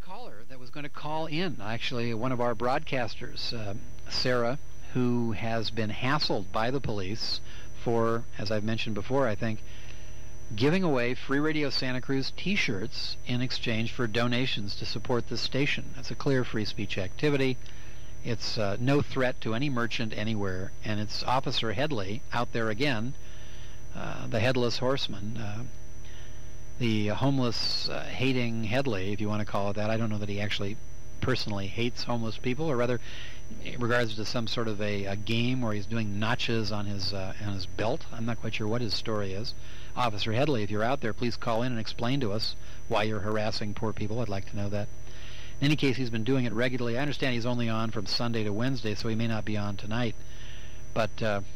caller that was going to call in. Actually, one of our broadcasters, Sarah, who has been hassled by the police for, as I've mentioned before, I think, giving away Free Radio Santa Cruz T-shirts in exchange for donations to support this station. That's a clear free speech activity. It's no threat to any merchant anywhere, and it's Officer Headley out there again, the headless horseman, the homeless hating Headley, if you want to call it that. I don't know that he actually personally hates homeless people, or rather in regards to some sort of a game where he's doing notches on his belt. I'm not quite sure what his story is. Officer Headley, if you're out there, please call in and explain to us why you're harassing poor people. I'd like to know that. In any case, he's been doing it regularly. I understand he's only on from Sunday to Wednesday, so he may not be on tonight. But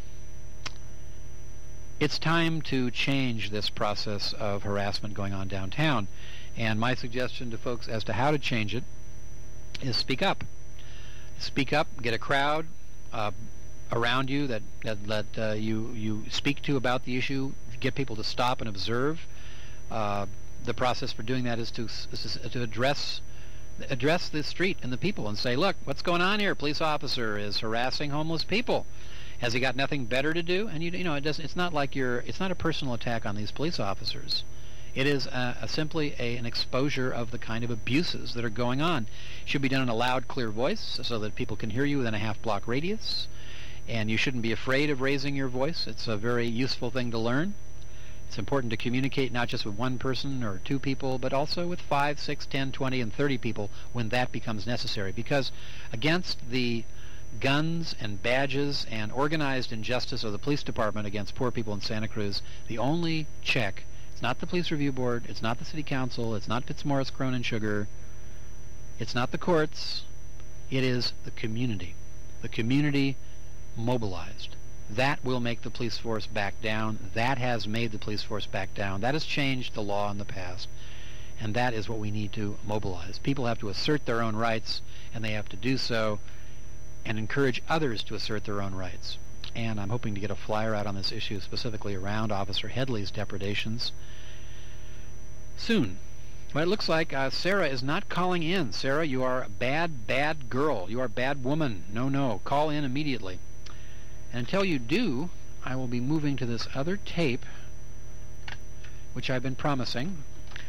it's time to change this process of harassment going on downtown. And my suggestion to folks as to how to change it is speak up. Speak up, get a crowd around you that you speak to about the issue, get people to stop and observe. The process for doing that is to address the street and the people and say, look, what's going on here? Police officer is harassing homeless people. Has he got nothing better to do? And you know, it's not like it's not a personal attack on these police officers. It is simply an exposure of the kind of abuses that are going on. It should be done in a loud, clear voice so that people can hear you within a half-block radius. And you shouldn't be afraid of raising your voice. It's a very useful thing to learn. It's important to communicate not just with one person or two people, but also with 5, 6, 10, 20, and 30 people when that becomes necessary. Because against the guns and badges and organized injustice of the police department against poor people in Santa Cruz, the only check, it's not the Police Review Board, it's not the City Council, it's not Fitzmaurice, Cronin, Sugar, it's not the courts, it is the community. The community mobilized. That will make the police force back down. That has made the police force back down. That has changed the law in the past. And that is what we need to mobilize. People have to assert their own rights, and they have to do so and encourage others to assert their own rights. And I'm hoping to get a flyer out on this issue specifically around Officer Headley's depredations soon. Well, it looks like Sarah is not calling in. Sarah, you are a bad, bad girl. You are a bad woman. No. Call in immediately. And until you do, I will be moving to this other tape, which I've been promising.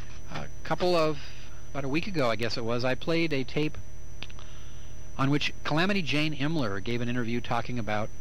About a week ago, I guess it was, I played a tape on which Calamity Jane Imler gave an interview talking about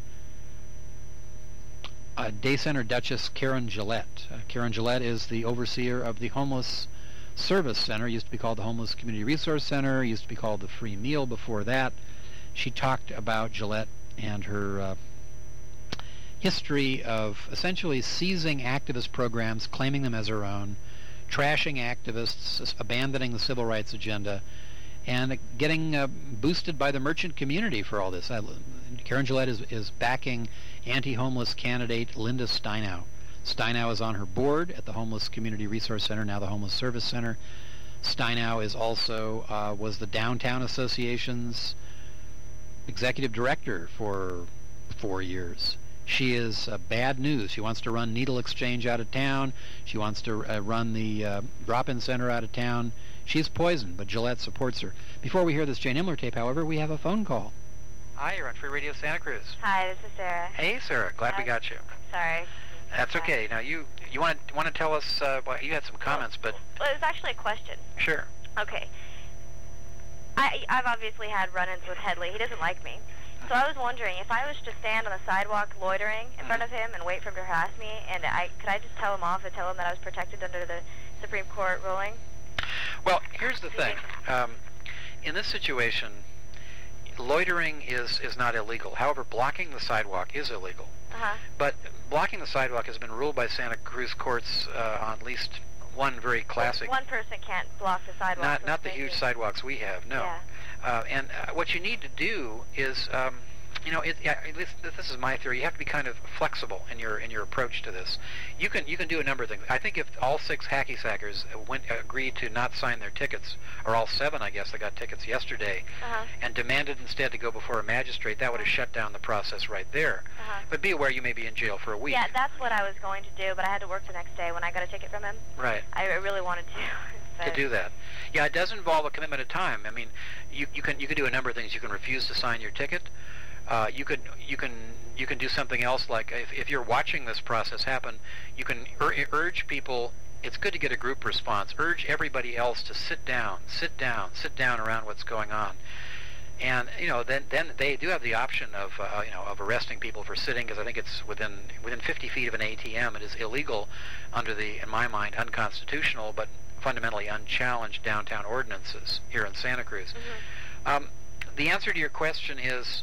Day Center Duchess Karen Gillette. Karen Gillette is the overseer of the Homeless Service Center. It used to be called the Homeless Community Resource Center. It used to be called the Free Meal before that. She talked about Gillette and her history of essentially seizing activist programs, claiming them as her own, trashing activists, abandoning the civil rights agenda, and getting boosted by the merchant community for all this. Karen Gillette is backing anti-homeless candidate Linda Steinow. Steinow is on her board at the Homeless Community Resource Center, now the Homeless Service Center. Steinow is also was the Downtown Association's executive director for 4 years. She is bad news. She wants to run Needle Exchange out of town. She wants to run the drop-in center out of town. She's poison, but Gillette supports her. Before we hear this Jane Imler tape, however, we have a phone call. Hi, you're on Free Radio Santa Cruz. Hi, this is Sarah. Hey, Sarah. Glad we got you. Sorry. That's okay. Now, you want to tell us, well, you had some comments, but... Well, it was actually a question. Sure. Okay. I've obviously had run-ins with Headley. He doesn't like me. So I was wondering, if I was to stand on the sidewalk loitering in front of him and wait for him to harass me, and could I just tell him off and tell him that I was protected under the Supreme Court ruling? Well, here's the thing. In this situation, loitering is not illegal. However, blocking the sidewalk is illegal. But blocking the sidewalk has been ruled by Santa Cruz courts on at least one very classic... One person can't block the sidewalk. Not the huge sidewalks we have, no. Yeah. And what you need to do is At least this is my theory. You have to be kind of flexible in your approach to this. You can do a number of things. I think if all 6 hacky sackers agreed to not sign their tickets, or all 7, I guess, that got tickets yesterday, and demanded instead to go before a magistrate, that would have shut down the process right there. But be aware you may be in jail for a week. Yeah, that's what I was going to do, but I had to work the next day when I got a ticket from him. Right. I really wanted to. To do that. Yeah, it does involve a commitment of time. I mean, you can do a number of things. You can refuse to sign your ticket. You can do something else, like if you're watching this process happen, you can urge people. It's good to get a group response. Urge everybody else to sit down around what's going on. And then they do have the option of arresting people for sitting, because I think it's within 50 feet of an ATM. It is illegal under the, in my mind, unconstitutional but fundamentally unchallenged downtown ordinances here in Santa Cruz. The answer to your question is,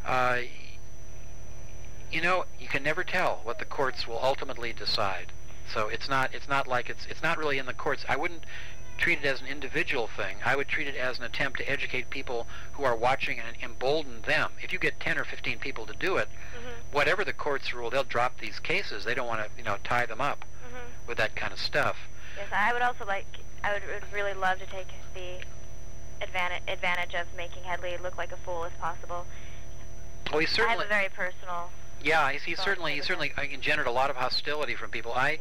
you can never tell what the courts will ultimately decide. So it's not really in the courts. I wouldn't treat it as an individual thing. I would treat it as an attempt to educate people who are watching and embolden them. If you get 10 or 15 people to do it, whatever the courts rule, they'll drop these cases. They don't want to tie them up with that kind of stuff. Yes, I would really love to take the advantage of making Headley look like a fool as possible. Well, he's certainly. I have a very personal. Yeah, he's certainly engendered a lot of hostility from people. I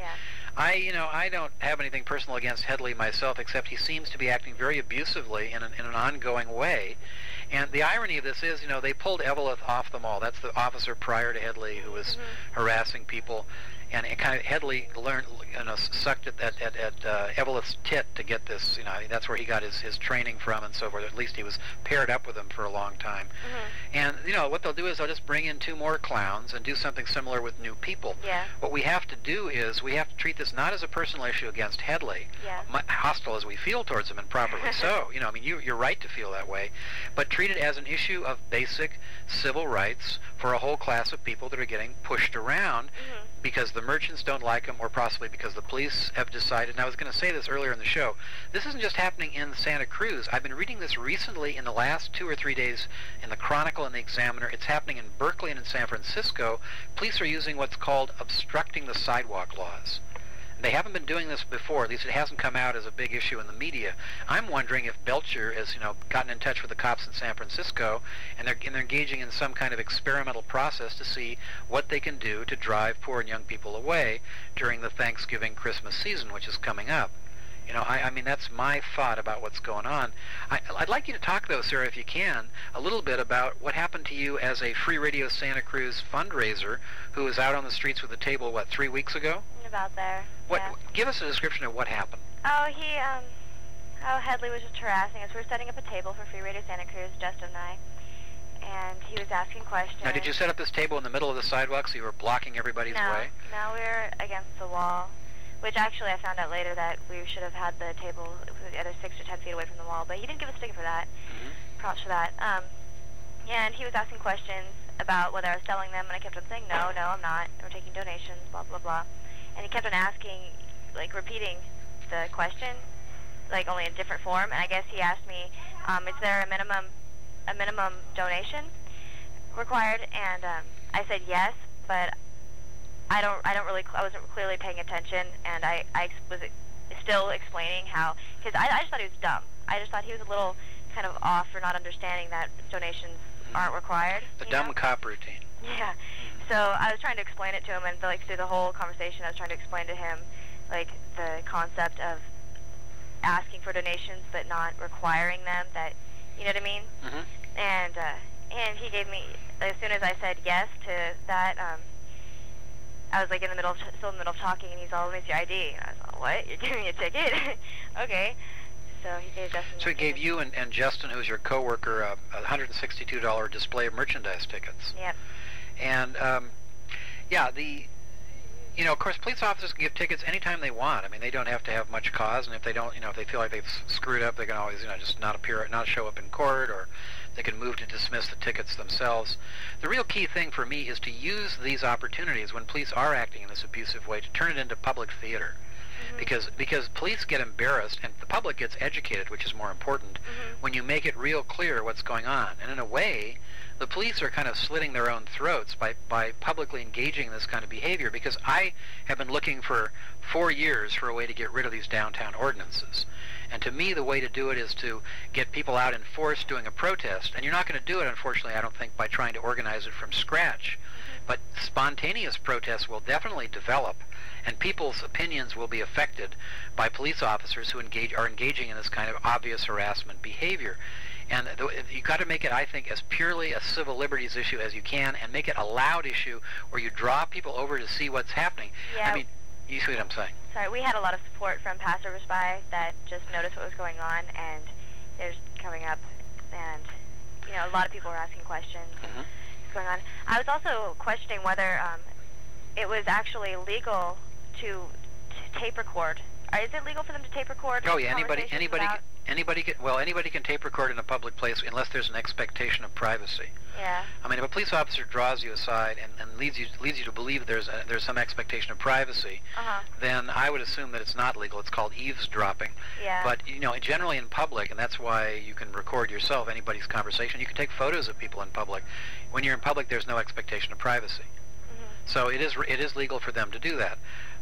don't have anything personal against Headley myself, except he seems to be acting very abusively in an ongoing way. And the irony of this is, they pulled Eveleth off the mall. That's the officer prior to Headley who was harassing people. And it kind of Headley sucked at Eveleth's tit to get this. That's where he got his training from and so forth. At least he was paired up with him for a long time. And what they'll do is they'll just bring in 2 more clowns and do something similar with new people. Yeah. What we have to do is we have to treat this not as a personal issue against Headley, hostile as we feel towards him, and properly so. You're right to feel that way, but treat it as an issue of basic civil rights for a whole class of people that are getting pushed around. Because the merchants don't like them, or possibly because the police have decided. And I was going to say this earlier in the show. This isn't just happening in Santa Cruz. I've been reading this recently in the last 2 or 3 days in the Chronicle and the Examiner. It's happening in Berkeley and in San Francisco. Police are using what's called obstructing the sidewalk laws. They haven't been doing this before. At least it hasn't come out as a big issue in the media. I'm wondering if Belcher has, gotten in touch with the cops in San Francisco, and they're engaging in some kind of experimental process to see what they can do to drive poor and young people away during the Thanksgiving Christmas season, which is coming up. I mean, that's my thought about what's going on. I'd like you to talk, though, Sarah, if you can, a little bit about what happened to you as a Free Radio Santa Cruz fundraiser who was out on the streets with a table, 3 weeks ago? About there. Give us a description of what happened. Headley was just harassing us. We were setting up a table for Free Radio Santa Cruz, Justin and I, and he was asking questions. Now, did you set up this table in the middle of the sidewalk so you were blocking everybody's way? No, we were against the wall, which actually I found out later that we should have had the table the other 6 to 10 feet away from the wall, but he didn't give us a ticket for that. Props for that. And he was asking questions about whether I was selling them, and I kept on saying, no, I'm not. We're taking donations, blah, blah, blah. And he kept on asking, repeating the question, only in different form. And I guess he asked me, is there a minimum donation required? And I said yes, but I wasn't clearly paying attention, and I was still explaining how, because I just thought he was dumb. I just thought he was a little kind of off for not understanding that donations aren't required. The dumb cop routine. Yeah. So I was trying to explain it to him, and through the whole conversation, I was trying to explain to him, the concept of asking for donations but not requiring them. That, you know what I mean? And he gave me, as soon as I said yes to that, I was still in the middle of talking, and he's all, let me see your ID. And I was like, what? You're giving me a ticket? Okay. So he gave Justin. So he gave you and Justin, who's your coworker, a $162 display of merchandise tickets. Yep. And of course, police officers can give tickets anytime they want. I mean, they don't have to have much cause, and if they don't, if they feel like they've screwed up, they can always, just not show up in court, or they can move to dismiss the tickets themselves. The real key thing for me is to use these opportunities when police are acting in this abusive way to turn it into public theater. because police get embarrassed and the public gets educated, which is more important, when you make it real clear what's going on. And in a way, the police are kind of slitting their own throats by publicly engaging in this kind of behavior, because I have been looking for 4 years for a way to get rid of these downtown ordinances. And to me, the way to do it is to get people out in force doing a protest. And you're not going to do it, unfortunately, I don't think, by trying to organize it from scratch. But spontaneous protests will definitely develop, and people's opinions will be affected by police officers who are engaging in this kind of obvious harassment behavior. And you got to make it, I think, as purely a civil liberties issue as you can, and make it a loud issue where you draw people over to see what's happening. Yeah. I mean, you see what I'm saying? Sorry, we had a lot of support from passersby that just noticed what was going on, and there's coming up, and a lot of people were asking questions. What's going on? I was also questioning whether it was actually legal to tape record. Is it legal for them to tape record? Oh yeah, anybody can tape record in a public place unless there's an expectation of privacy. Yeah. I mean, if a police officer draws you aside and leads you to believe there's some expectation of privacy, then I would assume that it's not legal. It's called eavesdropping. Yeah. But generally in public, and that's why you can record yourself anybody's conversation. You can take photos of people in public. When you're in public, there's no expectation of privacy. So it is legal for them to do that.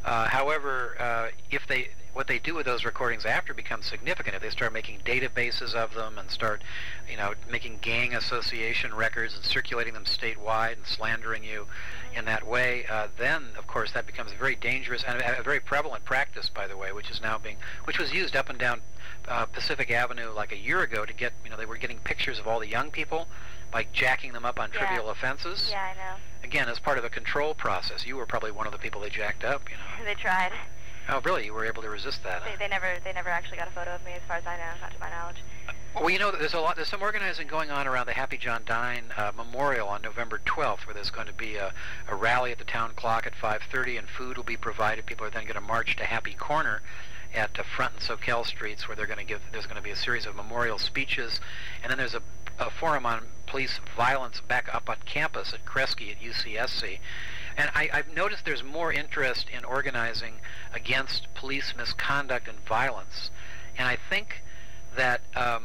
However, what they do with those recordings after becomes significant. If they start making databases of them and start, making gang association records and circulating them statewide and slandering you in that way, then of course that becomes a very dangerous and a very prevalent practice, by the way, which was used up and down Pacific Avenue like a year ago to get, they were getting pictures of all the young people by jacking them up on trivial offenses. Yeah, I know. Again, as part of a control process. You were probably one of the people they jacked up, They tried. Oh, really? You were able to resist that? They never actually got a photo of me, as far as I know, not to my knowledge. Well, there's some organizing going on around the Happy John Dine Memorial on November 12th, where there's going to be a rally at the town clock at 5:30, and food will be provided. People are then going to march to Happy Corner at Front and Soquel Streets, where there's going to be a series of memorial speeches, and then there's a forum on police violence back up on campus at Kresge at UCSC. And I've noticed there's more interest in organizing against police misconduct and violence. And I think that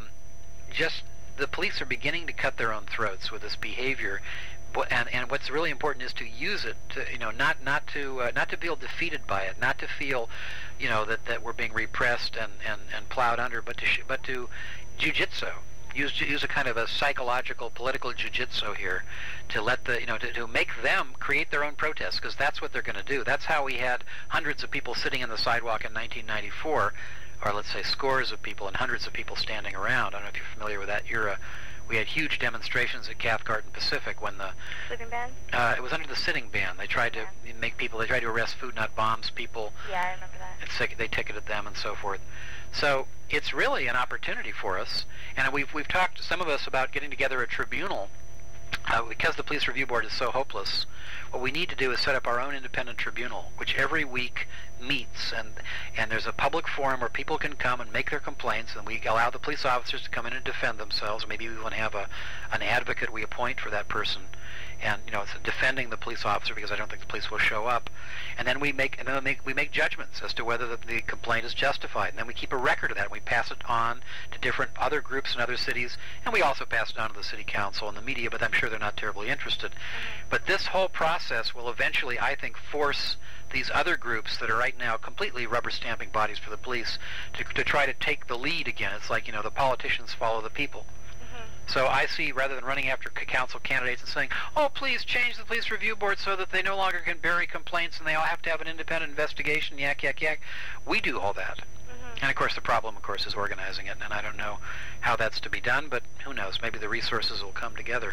just the police are beginning to cut their own throats with this behavior. And what's really important is to use it to, not to feel defeated by it, not to feel, that we're being repressed and plowed under, but to jujitsu. Use a kind of a psychological, political jiu-jitsu here to let to make them create their own protests, because that's what they're going to do. That's how we had hundreds of people sitting in the sidewalk in 1994, or let's say scores of people and hundreds of people standing around. I don't know if you're familiar with that era. We had huge demonstrations at Cathcart and Pacific when the sleeping ban. It was under the sitting ban. They tried to They tried to arrest Food Not Bombs people. Yeah, I remember that. They ticketed them and so forth. So it's really an opportunity for us, and we've talked, some of us, about getting together a tribunal. Because the Police Review Board is so hopeless, what we need to do is set up our own independent tribunal, which every week meets, and there's a public forum where people can come and make their complaints, and we allow the police officers to come in and defend themselves. Maybe we want to have an advocate we appoint for that person, and it's defending the police officer, because I don't think the police will show up. And then we make judgments as to whether the complaint is justified, and then we keep a record of that. And we pass it on to different other groups in other cities, and we also pass it on to the city council and the media, but I'm sure they're not terribly interested. But this whole process will eventually, I think, force these other groups that are right now completely rubber-stamping bodies for the police to try to take the lead again. It's like, the politicians follow the people. So I see, rather than running after council candidates and saying, oh, please change the Police Review Board so that they no longer can bury complaints and they all have to have an independent investigation, yak, yak, yak, we do all that. And, of course, the problem, is organizing it, and I don't know how that's to be done, but who knows? Maybe the resources will come together.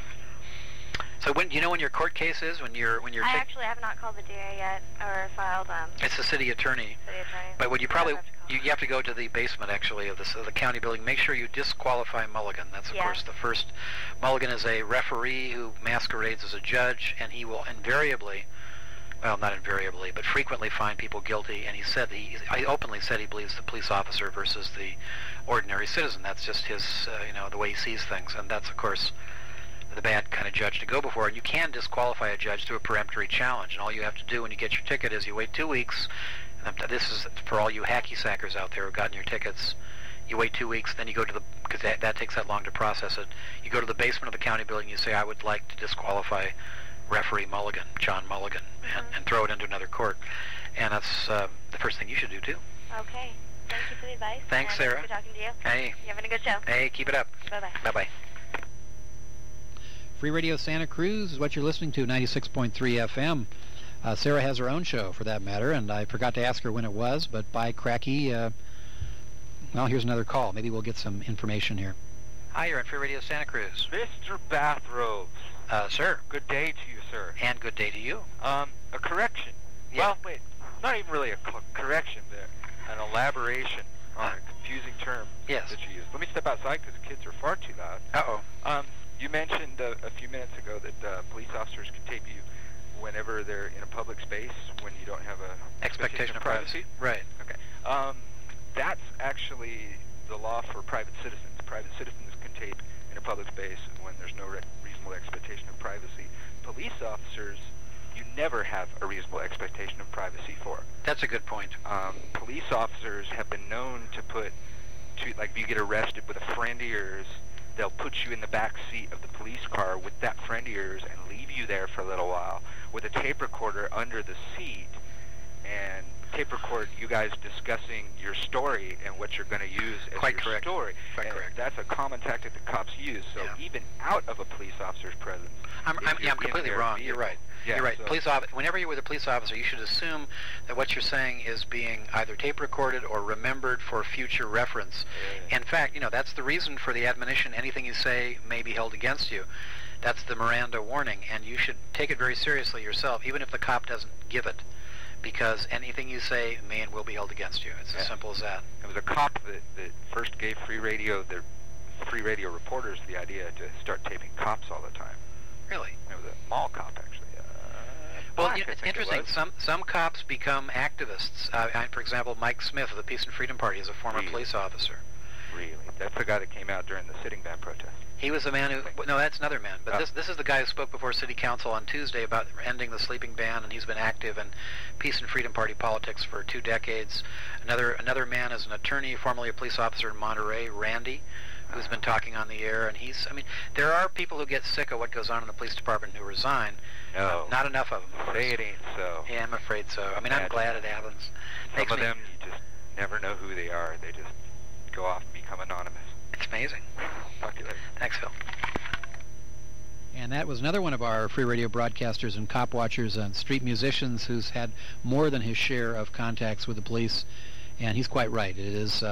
So when your court case is? I actually have not called the DA yet, or filed. It's the city attorney. But what you have to go to the basement, actually, of the county building. Make sure you disqualify Mulligan. That's, of course, the first. Mulligan is a referee who masquerades as a judge, and he will invariably, well, not invariably, but frequently find people guilty. And he openly said he believes the police officer versus the ordinary citizen. That's just his, the way he sees things, and that's, of course, the bad kind of judge to go before. And you can disqualify a judge through a peremptory challenge, and all you have to do when you get your ticket is you wait 2 weeks, This is for all you hacky sackers out there who've gotten your tickets. You wait 2 weeks, then you go to because that takes that long to process it. You go to the basement of the county building, you say, I would like to disqualify referee Mulligan, John Mulligan, and throw it into another court. And that's the first thing you should do, too. Okay. Thank you for the advice. Thanks, Sarah. Good talking to you. Hey. You having a good show. Hey, keep it up. Bye-bye. Bye-bye. Free Radio Santa Cruz is what you're listening to, 96.3 FM. Sarah has her own show, for that matter, and I forgot to ask her when it was, but by cracky, well, here's another call. Maybe we'll get some information here. Hi, you're on Free Radio Santa Cruz. Mr. Bathrobes. Sir. Good day to you, sir. And good day to you. A correction. Yeah. Well, wait, not even really a correction, but an elaboration on a confusing term Yes. that you used. Let me step outside because the kids are far too loud. Uh-oh. You mentioned a few minutes ago that police officers can tape you whenever they're in a public space when you don't have a Expectation of privacy. Right. Okay. That's actually the law for private citizens. Private citizens can tape in a public space when there's no reasonable expectation of privacy. Police officers, you never have a reasonable expectation of privacy for. That's a good point. Police officers have been known like if you get arrested with a friend of yours, they'll put you in the back seat of the police car with that friend of yours and leave you there for a little while with a tape recorder under the seat and tape record you guys discussing your story and what you're going to use as Quite your correct. story. Quite and correct. That's a common tactic that cops use. So Yeah. even out of a police officer's presence, I'm completely wrong. You're right. Yeah, You're right. so Whenever you're with a police officer, you should assume that what you're saying is being either tape recorded or remembered for future reference. Yeah. In fact, that's the reason for the admonition, anything you say may be held against you. That's the Miranda warning, and you should take it very seriously yourself, even if the cop doesn't give it, because anything you say may and will be held against you. It's as simple as that. It was a cop that first gave free radio reporters the idea to start taping cops all the time. Really? It was a mall cop, actually. Well, Black, I it's think it interesting. was. Some cops become activists. For example, Mike Smith of the Peace and Freedom Party is a former Really? police officer. Really? That's the guy that came out during the sitting ban protest. He was the man who... No, that's another man. But this is the guy who spoke before City Council on Tuesday about ending the sleeping ban, and he's been active in Peace and Freedom Party politics for 2 decades. Another man is an attorney, formerly a police officer in Monterey, Randy, who's been talking on the air. And there are people who get sick of what goes on in the police department who resign. No. Not enough of them. Say it ain't so. Yeah, I'm afraid so. I'm glad it happens. Some of them, you just never know who they are. They just go off and become anonymous. It's amazing. Talk to you later. Thanks, Phil. And that was another one of our free radio broadcasters and cop watchers and street musicians who's had more than his share of contacts with the police. And he's quite right. It is...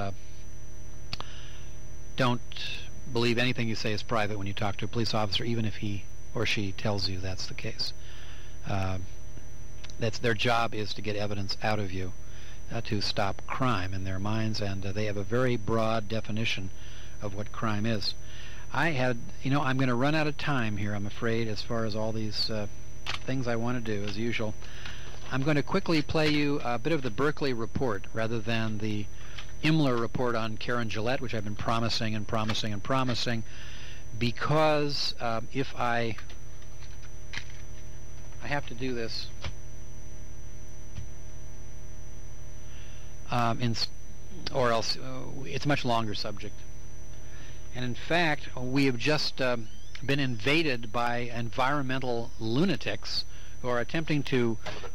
don't believe anything you say is private when you talk to a police officer, even if he or she tells you that's the case. That's their job, is to get evidence out of you to stop crime in their minds, and they have a very broad definition of what crime is. I'm going to run out of time here, I'm afraid, as far as all these things I want to do, as usual. I'm going to quickly play you a bit of the Berkeley report rather than the Imler report on Karen Gillette, which I've been promising, because if I have to do this or else it's a much longer subject. And in fact, we have just been invaded by environmental lunatics who are attempting to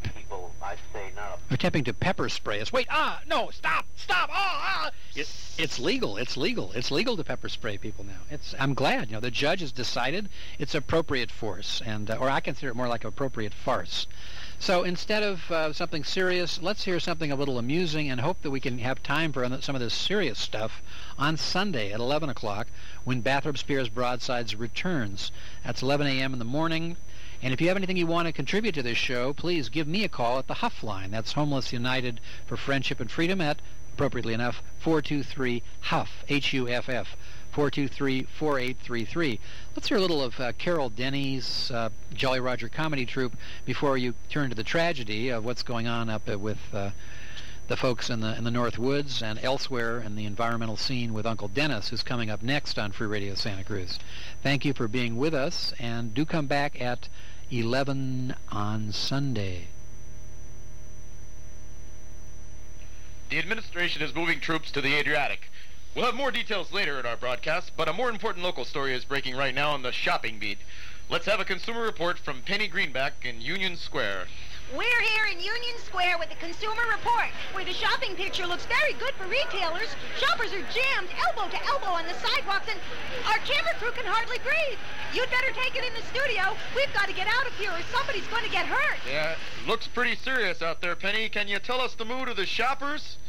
pepper spray us. Wait, no, stop, it's legal to pepper spray people now. I'm glad, the judge has decided it's appropriate force, and or I consider it more like appropriate farce. So instead of something serious, let's hear something a little amusing and hope that we can have time for some of this serious stuff on Sunday at 11 o'clock when Bathrop Spears Broadsides returns. That's 11 a.m. in the morning. And if you have anything you want to contribute to this show, please give me a call at the Huff line. That's Homeless United for Friendship and Freedom at, appropriately enough, 423-HUFF, H-U-F-F, 423-4833. Let's hear a little of Carol Denny's Jolly Roger Comedy Troupe before you turn to the tragedy of what's going on up with the folks in the North Woods and elsewhere in the environmental scene with Uncle Dennis, who's coming up next on Free Radio Santa Cruz. Thank you for being with us, and do come back at 11 on Sunday. The administration is moving troops to the Adriatic. We'll have more details later in our broadcast, but a more important local story is breaking right now on the shopping beat. Let's have a consumer report from Penny Greenback in Union Square. We're here in Union Square with the Consumer Report, where the shopping picture looks very good for retailers. Shoppers are jammed elbow to elbow on the sidewalks, and our camera crew can hardly breathe. You'd better take it in the studio. We've got to get out of here or somebody's going to get hurt. Yeah, looks pretty serious out there, Penny. Can you tell us the mood of the shoppers?